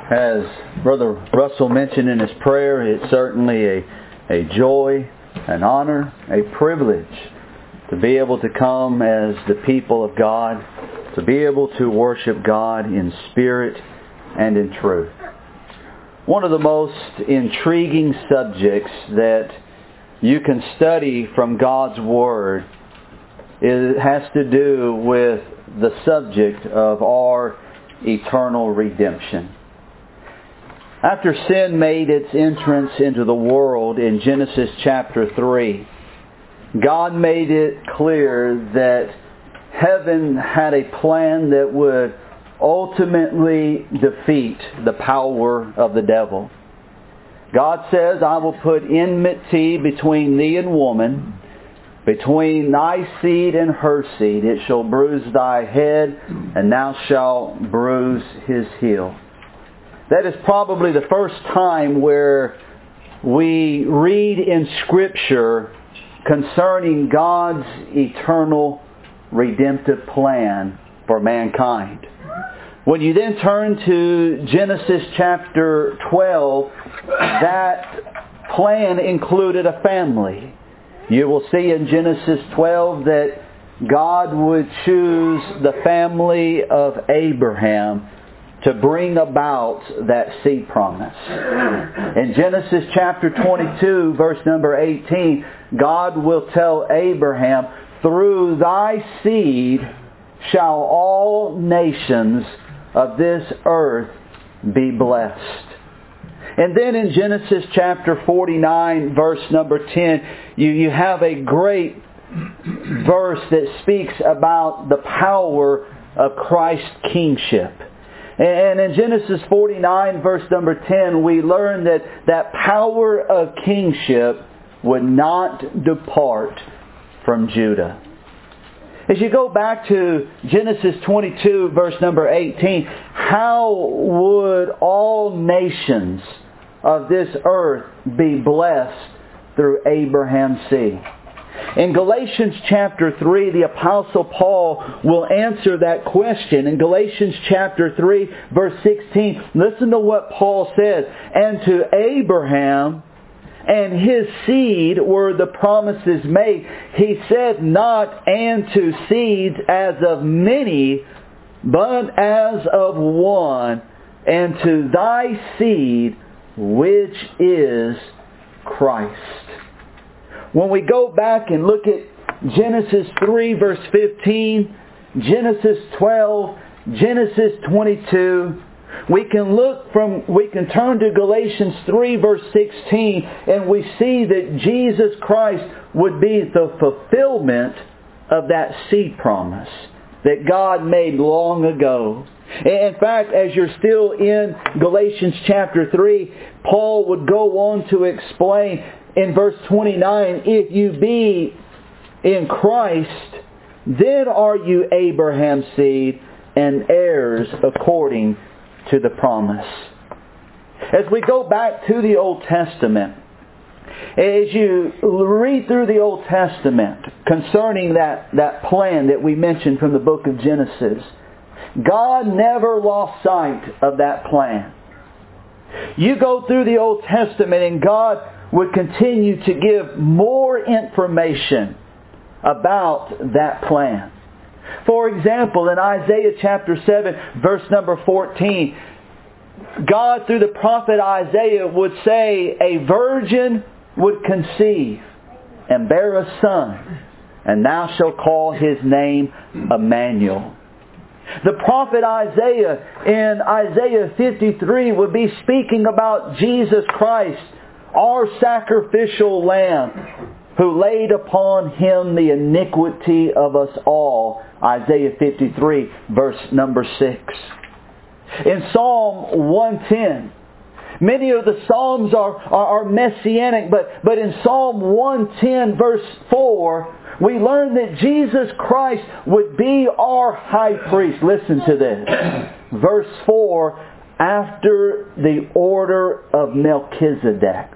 As Brother Russell mentioned in his prayer, it's certainly a joy, an honor, a privilege to be able to come as the people of God, to be able to worship God in spirit and in truth. One of the most intriguing subjects that you can study from God's Word has to do with the subject of our eternal redemption. After sin made its entrance into the world in Genesis chapter 3, God made it clear that heaven had a plan that would ultimately defeat the power of the devil. God says, "I will put enmity between thee and woman, between thy seed and her seed. It shall bruise thy head, and thou shalt bruise his heel." That is probably the first time where we read in Scripture concerning God's eternal redemptive plan for mankind. When you then turn to Genesis chapter 12, that plan included a family. You will see in Genesis 12 that God would choose the family of Abraham to bring about that seed promise. In Genesis chapter 22, verse number 18, God will tell Abraham, "Through thy seed shall all nations of this earth be blessed." And then in Genesis chapter 49, verse number 10, you have a great verse that speaks about the power of Christ's kingship. And in Genesis 49, verse number 10, we learn that that power of kingship would not depart from Judah. As you go back to Genesis 22, verse number 18, how would all nations of this earth be blessed through Abraham's seed? In Galatians chapter 3, the Apostle Paul will answer that question. In Galatians chapter 3, verse 16, listen to what Paul says. "And to Abraham and his seed were the promises made. He said not, and to seeds as of many, but as of one, and to thy seed, which is Christ." When we go back and look at Genesis 3 verse 15, Genesis 12, Genesis 22, we can turn to Galatians 3 verse 16 and we see that Jesus Christ would be the fulfillment of that seed promise that God made long ago. In fact, as you're still in Galatians chapter 3, Paul would go on to explain in verse 29, "If you be in Christ, then are you Abraham's seed and heirs according to the promise." As we go back to the Old Testament, as you read through the Old Testament concerning that plan that we mentioned from the book of Genesis, God never lost sight of that plan. You go through the Old Testament and God would continue to give more information about that plan. For example, in Isaiah chapter 7, verse number 14, God through the prophet Isaiah would say, "A virgin would conceive and bear a son, and thou shalt call his name Emmanuel." The prophet Isaiah in Isaiah 53 would be speaking about Jesus Christ, our sacrificial lamb, who laid upon him the iniquity of us all. Isaiah 53, verse number 6. In Psalm 110, many of the Psalms are messianic, but in Psalm 110, verse 4, we learn that Jesus Christ would be our high priest. Listen to this. Verse 4, "after the order of Melchizedek."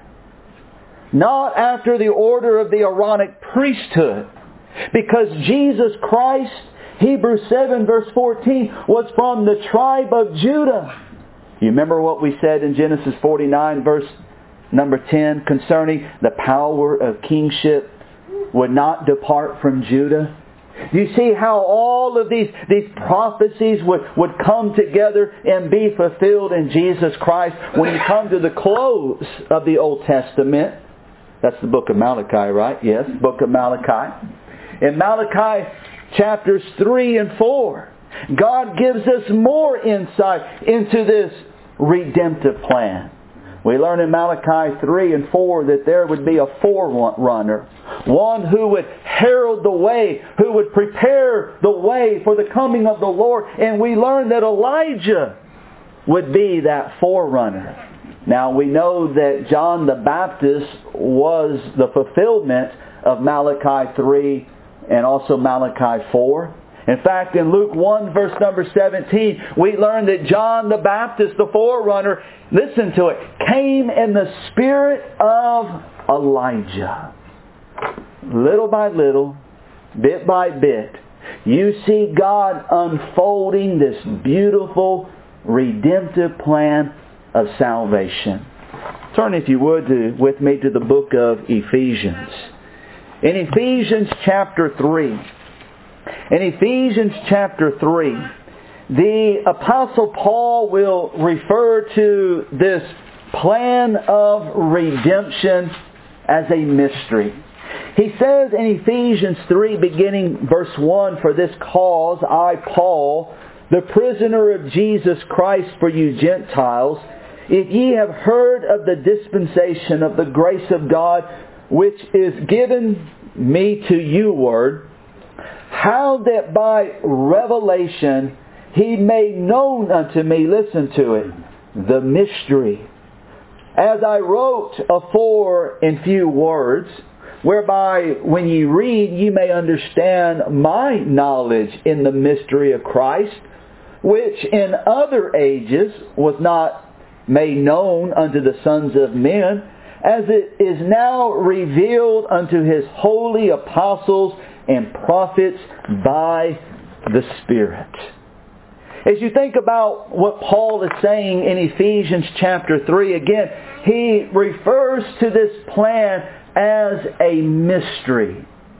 Not after the order of the Aaronic priesthood. Because Jesus Christ, Hebrews 7 verse 14, was from the tribe of Judah. You remember what we said in Genesis 49 verse number 10 concerning the power of kingship would not depart from Judah? You see how all of these prophecies would come together and be fulfilled in Jesus Christ when you come to the close of the Old Testament. That's the book of Malachi, right? Yes, book of Malachi. In Malachi chapters 3 and 4, God gives us more insight into this redemptive plan. We learn in Malachi 3 and 4 that there would be a forerunner, one who would herald the way, who would prepare the way for the coming of the Lord. And we learn that Elijah would be that forerunner. Now we know that John the Baptist was the fulfillment of Malachi 3 and also Malachi 4. In fact, in Luke 1 verse number 17, we learn that John the Baptist, the forerunner, listen to it, came in the spirit of Elijah. Little by little, bit by bit, you see God unfolding this beautiful redemptive plan of salvation. Turn, if you would, with me to the book of Ephesians. In Ephesians chapter 3, the Apostle Paul will refer to this plan of redemption as a mystery. He says in Ephesians 3, beginning verse 1, "For this cause I, Paul, the prisoner of Jesus Christ for you Gentiles, if ye have heard of the dispensation of the grace of God, which is given me to you ward, how that by revelation He made known unto me," listen to it, "the mystery, as I wrote afore in few words, whereby when ye read ye may understand my knowledge in the mystery of Christ, which in other ages was not made known unto the sons of men, as it is now revealed unto His holy apostles and prophets by the Spirit." As you think about what Paul is saying in Ephesians chapter 3, again, he refers to this plan as a mystery.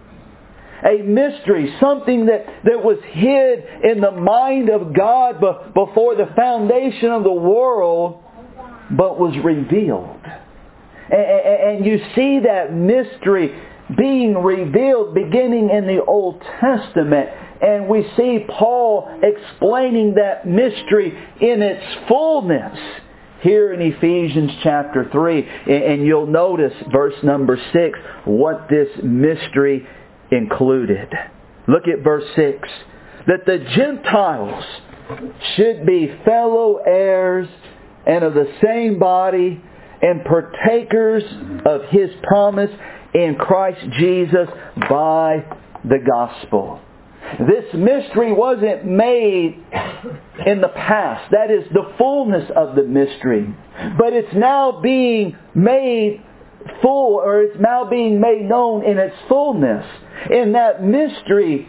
A mystery, something that was hid in the mind of God before the foundation of the world, but was revealed. And you see that mystery being revealed beginning in the Old Testament. And we see Paul explaining that mystery in its fullness here in Ephesians chapter 3. And you'll notice verse number 6, what this mystery included. Look at verse 6. "That the Gentiles should be fellow heirs and of the same body and partakers of His promise in Christ Jesus by the gospel." This mystery wasn't made in the past. That is the fullness of the mystery. But it's now being made full, or it's now being made known in its fullness. And that mystery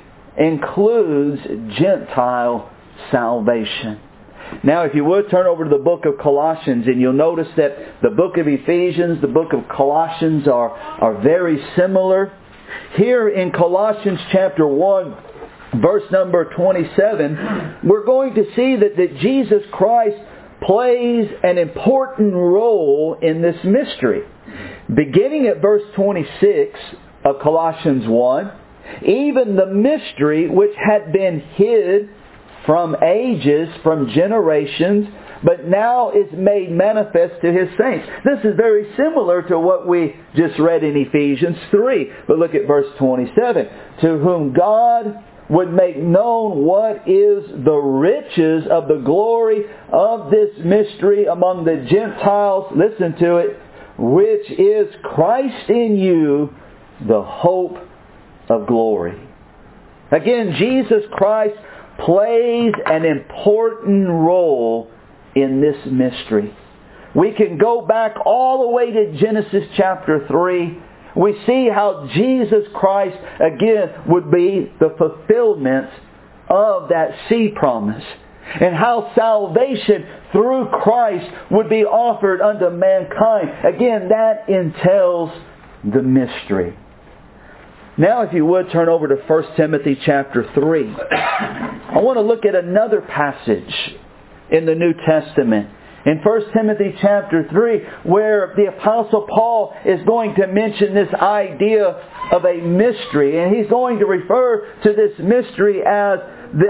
includes Gentile salvation. Now, if you would, turn over to the book of Colossians, and you'll notice that the book of Ephesians, the book of Colossians are very similar. Here in Colossians chapter 1, verse number 27, we're going to see that Jesus Christ plays an important role in this mystery. Beginning at verse 26 of Colossians 1, "Even the mystery which had been hid from ages, from generations, but now is made manifest to His saints." This is very similar to what we just read in Ephesians 3. But look at verse 27. "To whom God would make known what is the riches of the glory of this mystery among the Gentiles," listen to it, "which is Christ in you, the hope of glory." Again, Jesus Christ plays an important role in this mystery. We can go back all the way to Genesis chapter 3. We see how Jesus Christ, again, would be the fulfillment of that seed promise. and how salvation through Christ would be offered unto mankind. Again, that entails the mystery. Now, if you would, turn over to 1 Timothy chapter 3. I want to look at another passage in the New Testament. In 1 Timothy chapter 3, where the Apostle Paul is going to mention this idea of a mystery. And he's going to refer to this mystery as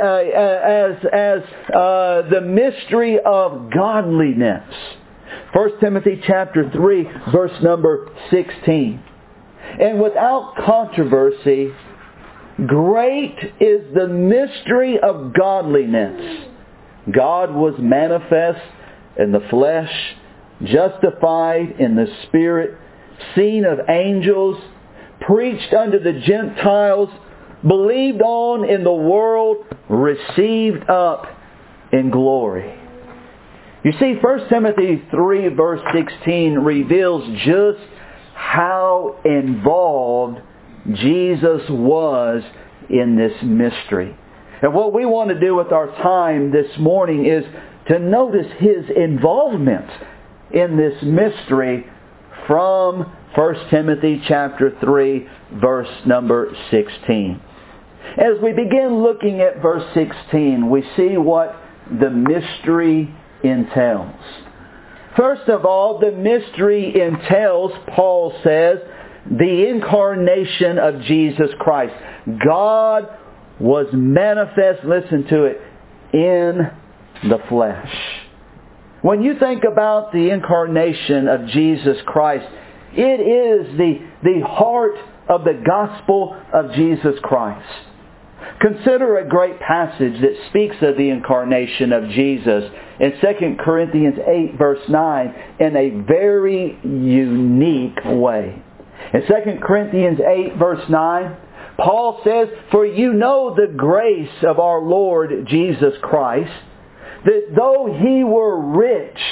the mystery of godliness. 1 Timothy chapter 3, verse number 16. And without controversy, great is the mystery of godliness. God was manifest in the flesh, justified in the Spirit, seen of angels, preached unto the Gentiles, believed on in the world, received up in glory. You see, 1 Timothy 3 verse 16 reveals just how involved Jesus was in this mystery. And what we want to do with our time this morning is to notice His involvement in this mystery from 1 Timothy chapter 3, verse number 16. As we begin looking at verse 16, we see what the mystery entails. First of all, the mystery entails, Paul says, the incarnation of Jesus Christ. God was manifest, listen to it, in the flesh. When you think about the incarnation of Jesus Christ, it is the heart of the gospel of Jesus Christ. Consider a great passage that speaks of the incarnation of Jesus in 2 Corinthians 8 verse 9 in a very unique way. In 2 Corinthians 8 verse 9, Paul says, "For you know the grace of our Lord Jesus Christ, that though He were rich,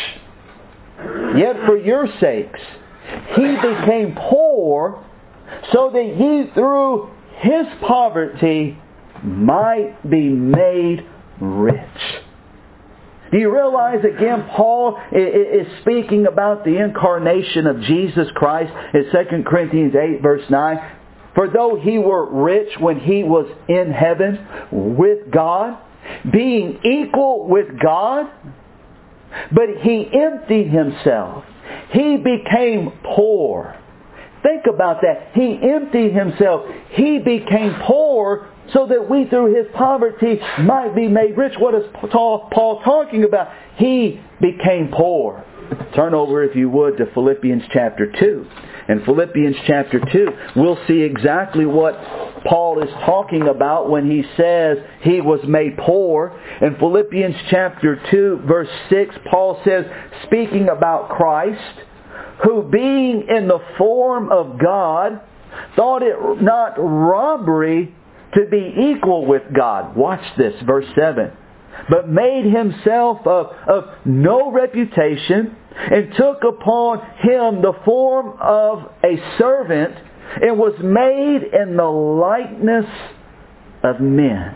yet for your sakes He became poor, so that ye through His poverty might be made rich." Do you realize again Paul is speaking about the incarnation of Jesus Christ in 2 Corinthians 8 verse 9? For though He were rich when He was in heaven with God, being equal with God, but He emptied Himself. He became poor. Think about that. He emptied Himself. He became poor so that we through His poverty might be made rich. What is Paul talking about? He became poor. Turn over, if you would, to Philippians chapter 2. In Philippians chapter 2, we'll see exactly what Paul is talking about when he says He was made poor. In Philippians chapter 2, verse 6, Paul says, speaking about Christ, who being in the form of God, thought it not robbery to be equal with God. Watch this, verse 7. But made Himself of no reputation, and took upon Him the form of a servant, and was made in the likeness of men.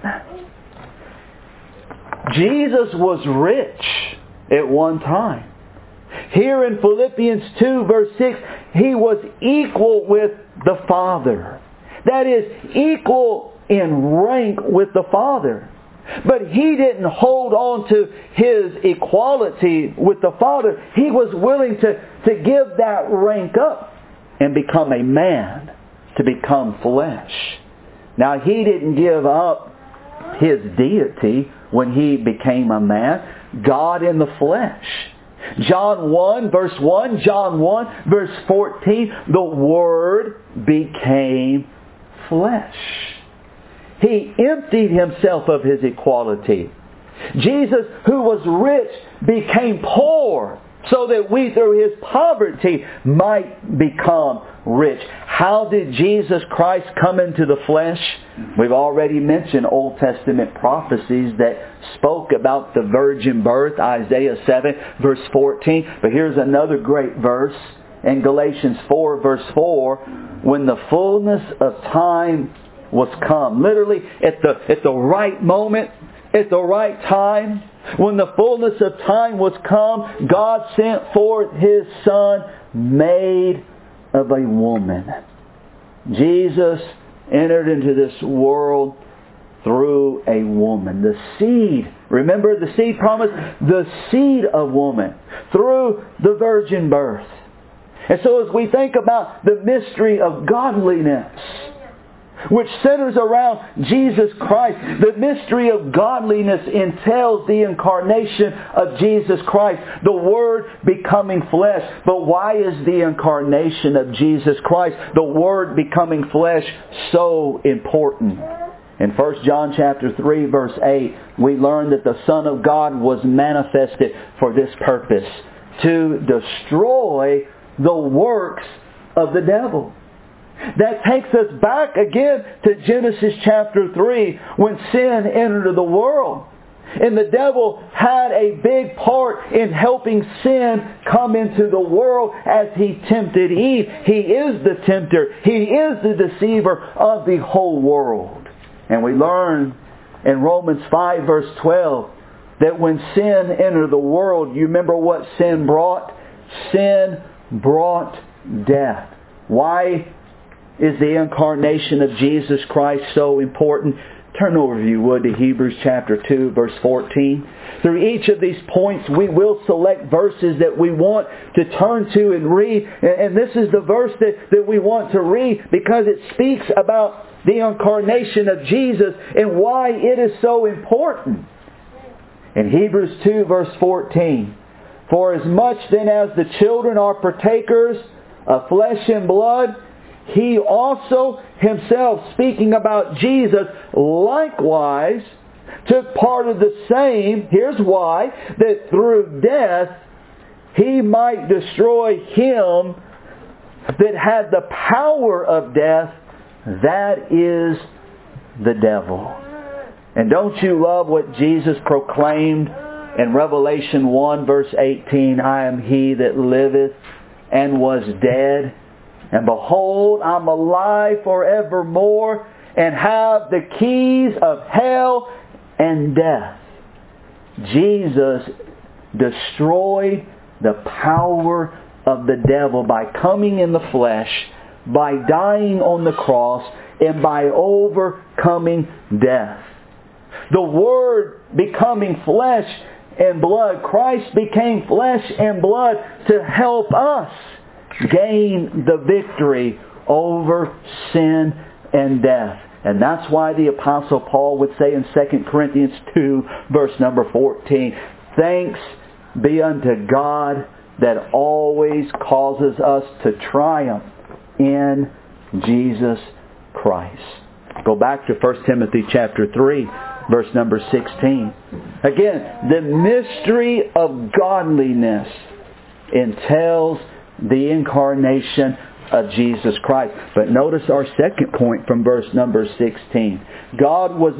Jesus was rich at one time. Here in Philippians 2 verse 6, He was equal with the Father. That is, equal in rank with the Father. But He didn't hold on to His equality with the Father. He was willing to give that rank up and become a man, to become flesh. Now, He didn't give up His deity when He became a man. God in the flesh. John 1 verse 1, John 1 verse 14, the Word became flesh. He emptied Himself of His equality. Jesus, who was rich, became poor so that we through His poverty might become rich. How did Jesus Christ come into the flesh? We've already mentioned Old Testament prophecies that spoke about the virgin birth, Isaiah 7 verse 14. But here's another great verse in Galatians 4 verse 4. When the fullness of time was come. Literally, at the right moment, at the right time, When the fullness of time was come, God sent forth His Son, made of a woman. Jesus entered into this world through a woman. The seed, remember the seed promise? The seed of woman, through the virgin birth. And so as we think about the mystery of godliness, which centers around Jesus Christ, the mystery of godliness entails the incarnation of Jesus Christ, the Word becoming flesh. But why is the incarnation of Jesus Christ, the Word becoming flesh, so important? In 1 John chapter 3 verse 8, we learn that the Son of God was manifested for this purpose, to destroy the works of the devil. That takes us back again to Genesis chapter 3 when sin entered the world. And the devil had a big part in helping sin come into the world as he tempted Eve. He is the tempter. He is the deceiver of the whole world. And we learn in Romans 5 verse 12 that when sin entered the world, you remember what sin brought? Sin brought death. Why is the incarnation of Jesus Christ so important? Turn over, if you would, to Hebrews chapter 2, verse 14. Through each of these points, we will select verses that we want to turn to and read. And this is the verse that we want to read because it speaks about the incarnation of Jesus and why it is so important. In Hebrews 2, verse 14, for as much then as the children are partakers of flesh and blood, He also Himself, speaking about Jesus, likewise took part of the same. Here's why. That through death He might destroy him that had the power of death, that is the devil. And don't you love what Jesus proclaimed in Revelation 1 verse 18? I am He that liveth and was dead. And behold, I'm alive forevermore, and have the keys of hell and death. Jesus destroyed the power of the devil by coming in the flesh, by dying on the cross, and by overcoming death. The Word becoming flesh and blood, Christ became flesh and blood to help us gain the victory over sin and death. And that's why the Apostle Paul would say in 2 Corinthians 2, verse number 14, thanks be unto God that always causes us to triumph in Jesus Christ. Go back to 1 Timothy chapter 3, verse number 16. Again, the mystery of godliness entails the incarnation of Jesus Christ. But notice our second point from verse number 16. God was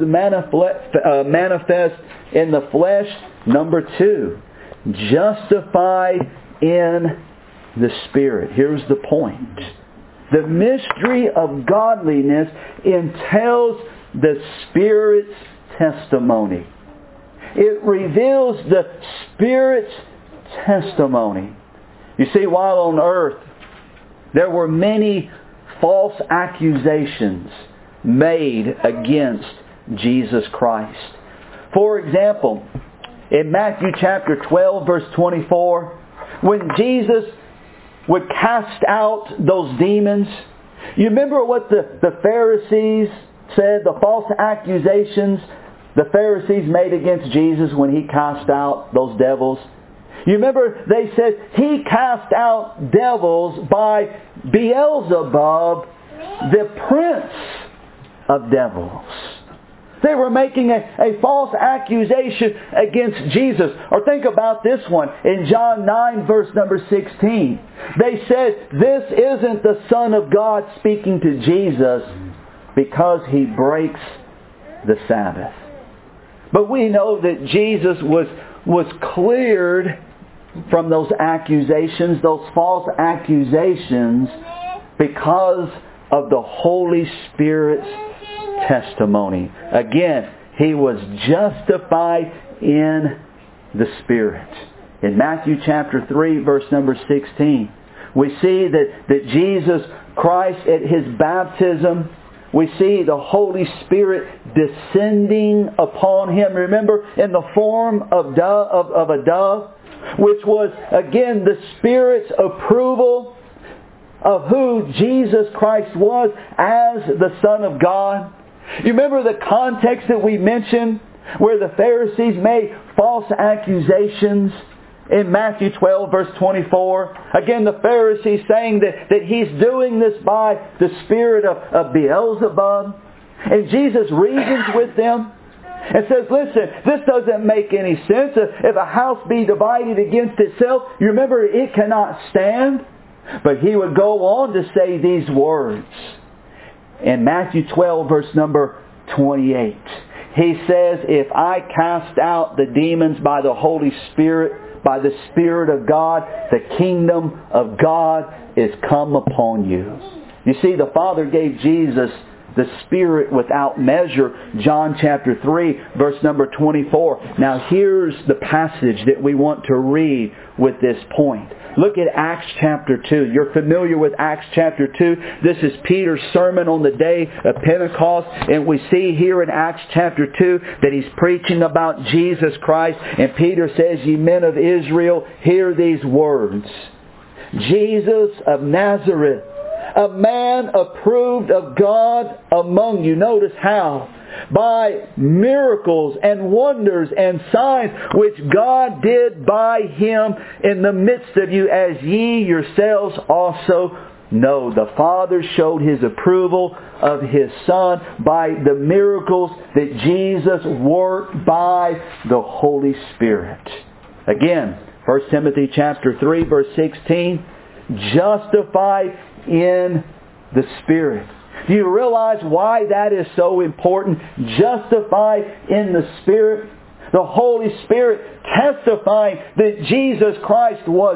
manifest in the flesh. Number 2, justified in the Spirit. Here's the point. The mystery of godliness entails the Spirit's testimony. It reveals the Spirit's testimony. You see, while on earth, there were many false accusations made against Jesus Christ. For example, in Matthew chapter 12, verse 24, when Jesus would cast out those demons, you remember what the Pharisees said, the false accusations the Pharisees made against Jesus when He cast out those devils? You remember they said He cast out devils by Beelzebub, the prince of devils. They were making a false accusation against Jesus. Or think about this one. In John 9 verse number 16. They said, this isn't the Son of God speaking to Jesus because He breaks the Sabbath. But we know that Jesus was cleared from those accusations, those false accusations, because of the Holy Spirit's testimony. Again, He was justified in the Spirit. In Matthew chapter 3, verse number 16, we see that Jesus Christ at His baptism, we see the Holy Spirit descending upon Him. Remember, in the form of a dove, which was, again, the Spirit's approval of who Jesus Christ was as the Son of God. You remember the context that we mentioned where the Pharisees made false accusations in Matthew 12 verse 24. Again, the Pharisees saying that He's doing this by the spirit of Beelzebub. And Jesus reasons with them and says, listen, this doesn't make any sense. If a house be divided against itself, you remember it cannot stand. But He would go on to say these words. In Matthew 12 verse number 28. He says, if I cast out the demons by the Holy Spirit, by the Spirit of God, the kingdom of God is come upon you. You see, the Father gave Jesus the Spirit without measure. John chapter 3, verse number 24. Now here's the passage that we want to read with this point. Look at Acts chapter 2. You're familiar with Acts chapter 2. This is Peter's sermon on the day of Pentecost. And we see here in Acts chapter 2 that he's preaching about Jesus Christ. And Peter says, ye men of Israel, hear these words. Jesus of Nazareth, a man approved of God among you. Notice how. By miracles and wonders and signs which God did by Him in the midst of you, as ye yourselves also know. The Father showed His approval of His Son by the miracles that Jesus worked by the Holy Spirit. Again, 1 Timothy chapter 3 verse 16, justified in the Spirit. Do you realize why that is so important? Justified in the Spirit. The Holy Spirit testifying that Jesus Christ was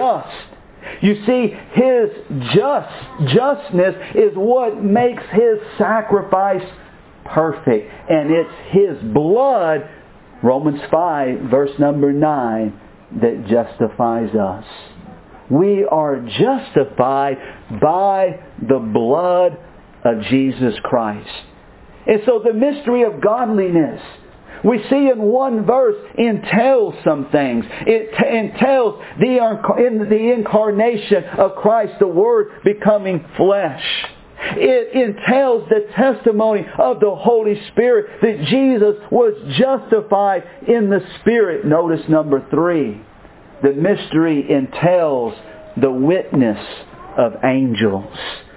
just. You see, His justness is what makes His sacrifice perfect. And it's His blood, Romans 5, verse number 9, that justifies us. We are justified by the blood of Jesus Christ. And so the mystery of godliness, we see in one verse, entails some things. It entails the incarnation of Christ, the Word becoming flesh. It entails the testimony of the Holy Spirit that Jesus was justified in the Spirit. Notice number 3. The mystery entails the witness of angels.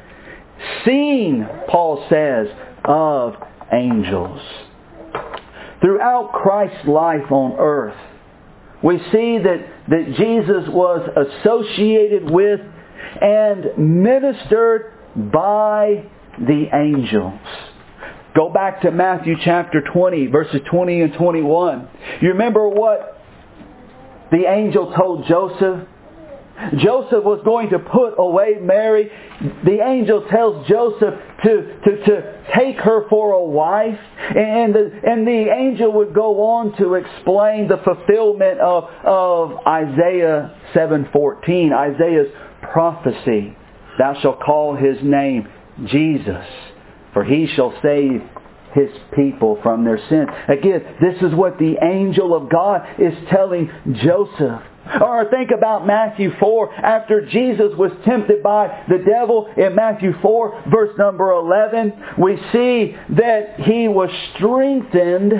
Seen, Paul says, of angels. Throughout Christ's life on earth, we see that Jesus was associated with and ministered by the angels. Go back to Matthew chapter 20, verses 20 and 21. You remember what the angel told Joseph? Joseph was going to put away Mary. The angel tells Joseph to take her for a wife. And the angel would go on to explain the fulfillment of Isaiah 7:14, Isaiah's prophecy. Thou shalt call His name Jesus, for He shall save His people from their sin. Again, this is what the angel of God is telling Joseph. Or think about Matthew 4, after Jesus was tempted by the devil in Matthew 4, verse number 11, we see that He was strengthened,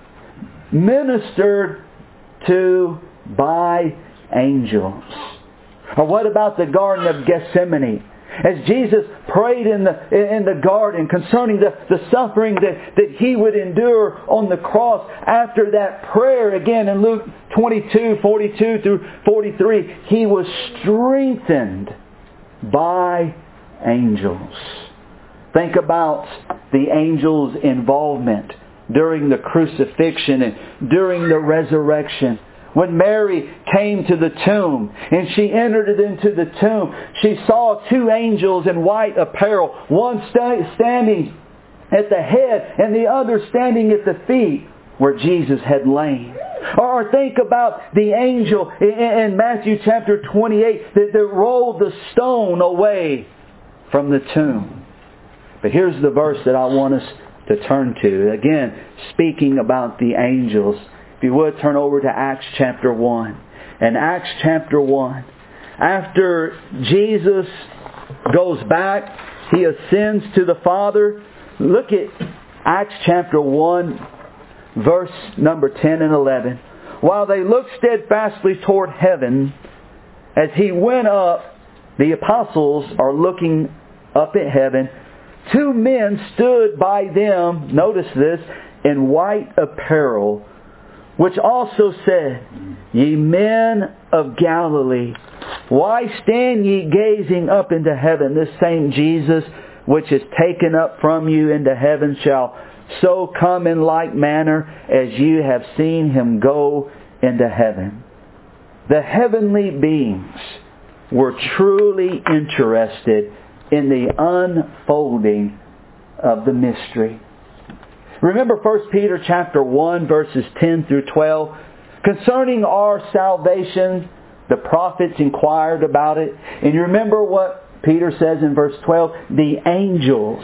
ministered to by angels. Or what about the Garden of Gethsemane? As Jesus prayed in the garden concerning the suffering that He would endure on the cross, after that prayer, again in Luke 22, 42 through 43, He was strengthened by angels. Think about the angels' involvement during the crucifixion and during the resurrection. When Mary came to the tomb and she entered into the tomb, she saw 2 angels in white apparel, one standing at the head and the other standing at the feet where Jesus had lain. Or think about the angel in Matthew chapter 28 that rolled the stone away from the tomb. But here's the verse that I want us to turn to. Again, speaking about the angels. If you would, turn over to Acts chapter 1. In Acts chapter 1, after Jesus goes back, He ascends to the Father. Look at Acts chapter 1, verse number 10 and 11. While they looked steadfastly toward heaven, as He went up, the apostles are looking up at heaven. Two men stood by them, notice this, in white apparel, which also said, Ye men of Galilee, why stand ye gazing up into heaven? This same Jesus, which is taken up from you into heaven, shall so come in like manner as you have seen Him go into heaven. The heavenly beings were truly interested in the unfolding of the mystery. Remember 1 Peter chapter 1 verses 10 through 12. Concerning our salvation, the prophets inquired about it. And you remember what Peter says in verse 12? The angels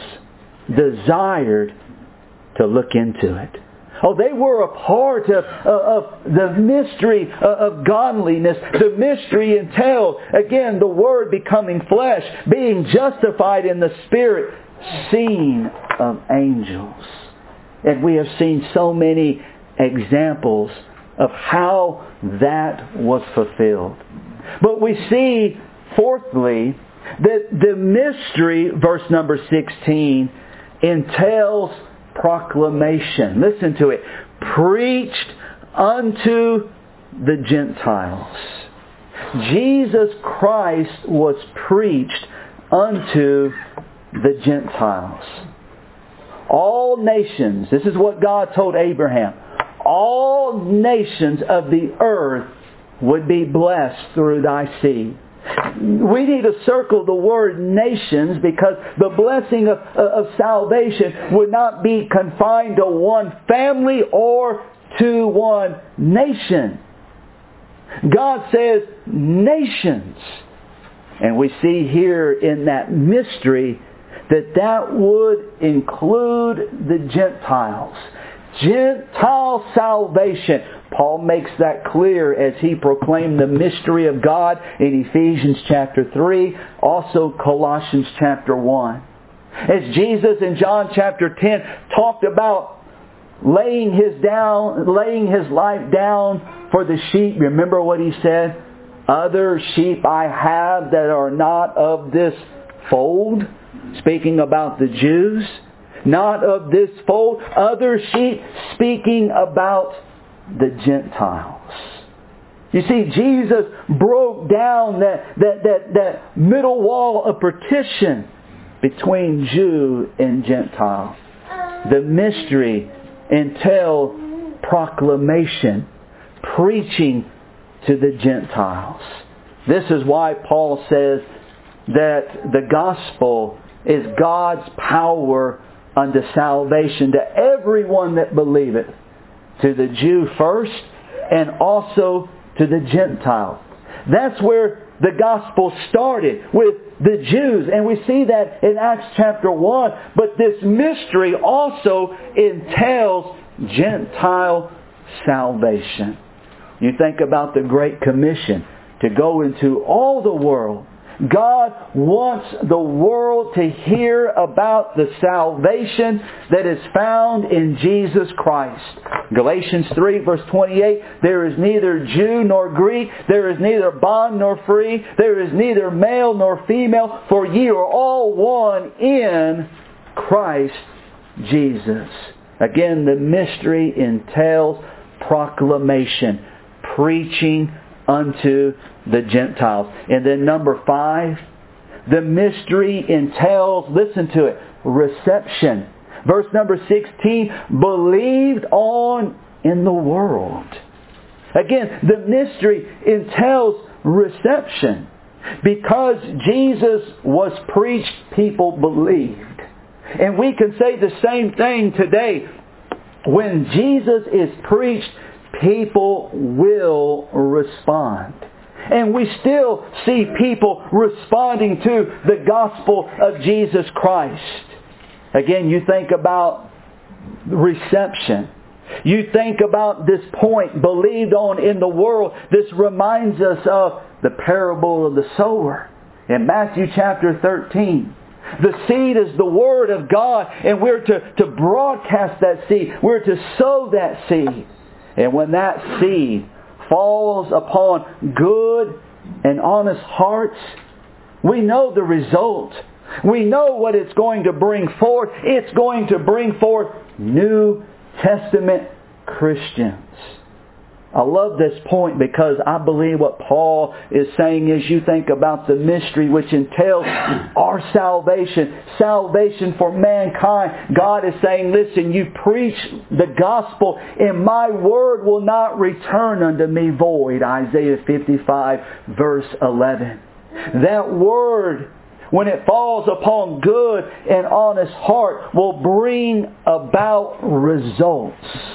desired to look into it. Oh, they were a part of the mystery of godliness. The mystery entailed, again, the Word becoming flesh, being justified in the Spirit, seen of angels. And we have seen so many examples of how that was fulfilled. But we see, fourthly, that the mystery, verse number 16, entails proclamation. Listen to it. Preached unto the Gentiles. Jesus Christ was preached unto the Gentiles. All nations, this is what God told Abraham, all nations of the earth would be blessed through thy seed. We need to circle the word nations because the blessing of salvation would not be confined to one family or to one nation. God says nations. And we see here in that mystery that would include the Gentiles. Gentile salvation. Paul makes that clear as he proclaimed the mystery of God in Ephesians chapter 3, also Colossians chapter 1. As Jesus in John chapter 10 talked about laying his life down for the sheep. Remember what he said? Other sheep I have that are not of this fold. Speaking about the Jews. Not of this fold. Other sheep, speaking about the Gentiles. You see, Jesus broke down that middle wall of partition between Jew and Gentile. The mystery entailed proclamation, preaching to the Gentiles. This is why Paul says that the gospel is God's power unto salvation to everyone that believeth. To the Jew first, and also to the Gentile. That's where the gospel started, with the Jews. And we see that in Acts chapter 1. But this mystery also entails Gentile salvation. You think about the Great Commission to go into all the world. God wants the world to hear about the salvation that is found in Jesus Christ. Galatians 3 verse 28, there is neither Jew nor Greek, there is neither bond nor free, there is neither male nor female, for ye are all one in Christ Jesus. Again, the mystery entails proclamation, preaching unto the Gentiles. And then number 5, the mystery entails, listen to it, reception. Verse number 16, believed on in the world. Again, the mystery entails reception. Because Jesus was preached, people believed. And we can say the same thing today. When Jesus is preached, people will respond. And we still see people responding to the gospel of Jesus Christ. Again, you think about reception. You think about this point believed on in the world. This reminds us of the parable of the sower in Matthew chapter 13. The seed is the Word of God, and we're to broadcast that seed. We're to sow that seed. And when that seed falls upon good and honest hearts, we know the result. We know what it's going to bring forth. It's going to bring forth New Testament Christians. I love this point because I believe what Paul is saying is, you think about the mystery which entails our salvation, salvation for mankind. God is saying, listen, you preach the gospel and my word will not return unto me void. Isaiah 55 verse 11. That word, when it falls upon good and honest heart, will bring about results.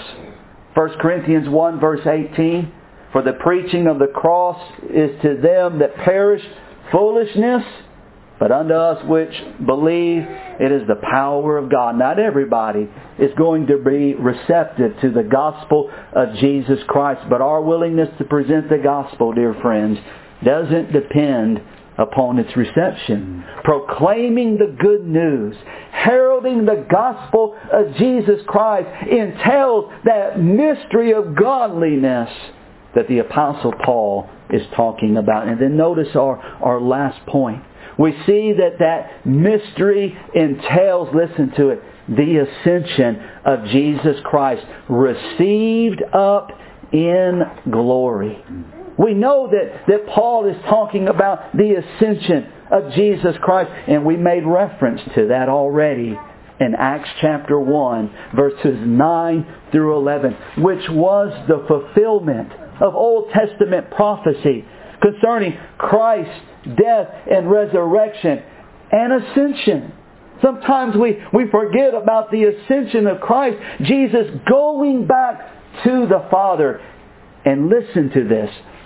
1 Corinthians 1 verse 18, for the preaching of the cross is to them that perish foolishness, but unto us which believe it is the power of God. Not everybody is going to be receptive to the gospel of Jesus Christ, but our willingness to present the gospel, dear friends, doesn't depend upon its reception. Proclaiming the good news, heralding the gospel of Jesus Christ entails that mystery of godliness that the Apostle Paul is talking about. And then notice our last point. We see that mystery entails, listen to it, the ascension of Jesus Christ, received up in glory. We know that Paul is talking about the ascension of Jesus Christ, and we made reference to that already in Acts chapter 1, verses 9 through 11, which was the fulfillment of Old Testament prophecy concerning Christ's death and resurrection and ascension. Sometimes we forget about the ascension of Christ, Jesus going back to the Father. And listen to this,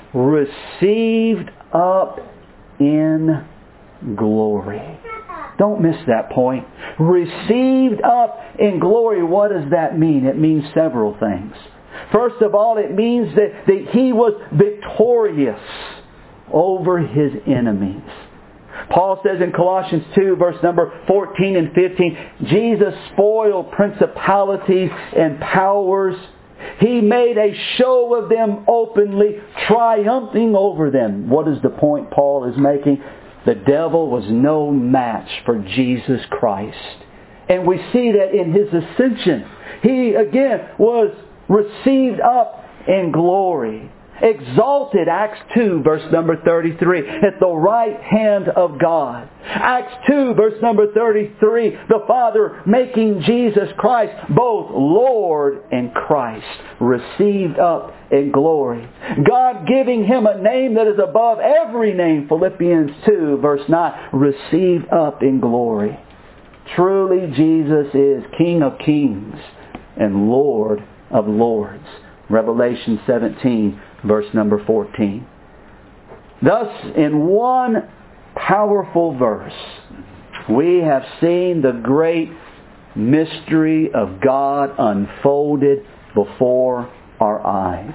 received up in glory. Don't miss that point. Received up in glory. What does that mean? It means several things. First of all, it means that He was victorious over His enemies. Paul says in Colossians 2, verse number 14 and 15, Jesus spoiled principalities and powers. He made a show of them openly, triumphing over them. What is the point Paul is making? The devil was no match for Jesus Christ. And we see that in His ascension. He, again, was received up in glory. Exalted, Acts 2, verse number 33, at the right hand of God. Acts 2, verse number 33, the Father making Jesus Christ both Lord and Christ, received up in glory. God giving Him a name that is above every name, Philippians 2, verse 9, received up in glory. Truly Jesus is King of kings and Lord of lords. Revelation 17, verse number 14. Thus, in one powerful verse, we have seen the great mystery of God unfolded before our eyes.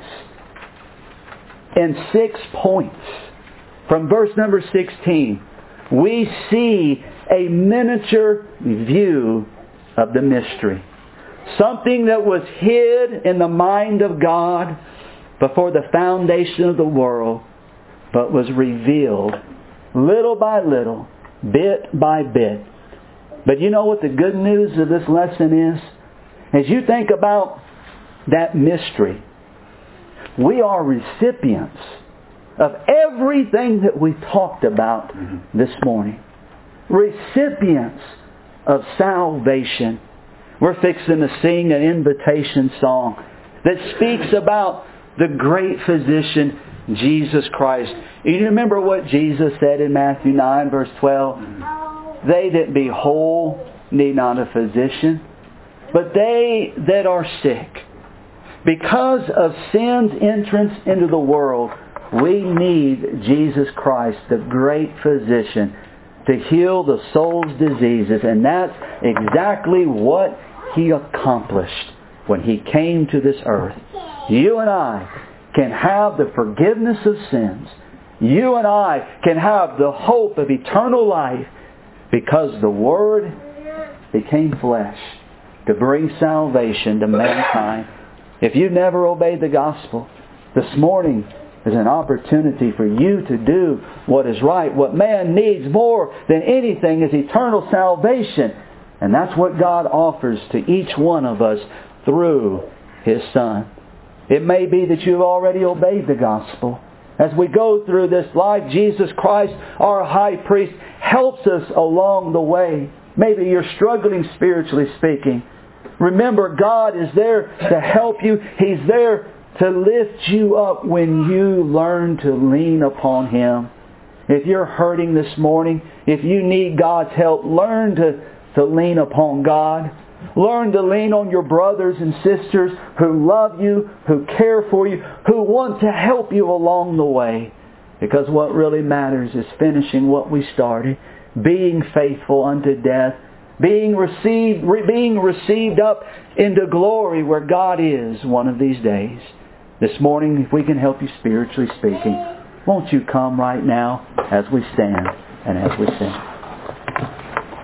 In 6 points, from verse number 16, we see a miniature view of the mystery. Something that was hid in the mind of God before the foundation of the world, but was revealed little by little, bit by bit. But you know what the good news of this lesson is? As you think about that mystery, we are recipients of everything that we talked about this morning. Recipients of salvation. We're fixing to sing an invitation song that speaks about the great physician, Jesus Christ. You remember what Jesus said in Matthew 9, verse 12? They that be whole need not a physician, but they that are sick. Because of sin's entrance into the world, we need Jesus Christ, the great physician, to heal the soul's diseases. And that's exactly what He accomplished when He came to this earth. You and I can have the forgiveness of sins. You and I can have the hope of eternal life because the Word became flesh to bring salvation to mankind. If you've never obeyed the gospel, this morning is an opportunity for you to do what is right. What man needs more than anything is eternal salvation. And that's what God offers to each one of us through His Son. It may be that you've already obeyed the gospel. As we go through this life, Jesus Christ, our high priest, helps us along the way. Maybe you're struggling spiritually speaking. Remember, God is there to help you. He's there to lift you up when you learn to lean upon Him. If you're hurting this morning, if you need God's help, learn to lean upon God. Learn to lean on your brothers and sisters who love you, who care for you, who want to help you along the way. Because what really matters is finishing what we started, being faithful unto death, being received up into glory where God is one of these days. This morning, if we can help you spiritually speaking, won't you come right now as we stand and as we sing?